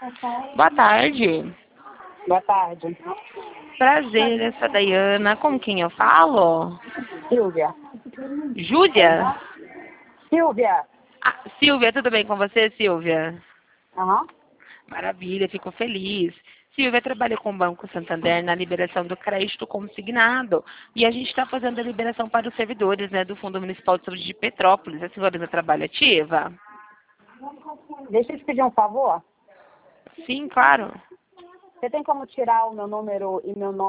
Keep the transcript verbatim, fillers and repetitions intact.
Boa tarde. Boa tarde. Prazer, eu sou a Dayana. Com quem eu falo? Silvia. Júlia? Silvia. Ah, Silvia, tudo bem com você, Silvia? Aham. Maravilha, fico feliz. Silvia, trabalha com o Banco Santander na liberação do crédito consignado. E a gente está fazendo a liberação para os servidores, né, do Fundo Municipal de Saúde de Petrópolis. A senhora ainda trabalha ativa? Deixa eu te pedir um favor. Sim, claro. Você tem como tirar o meu número e meu nome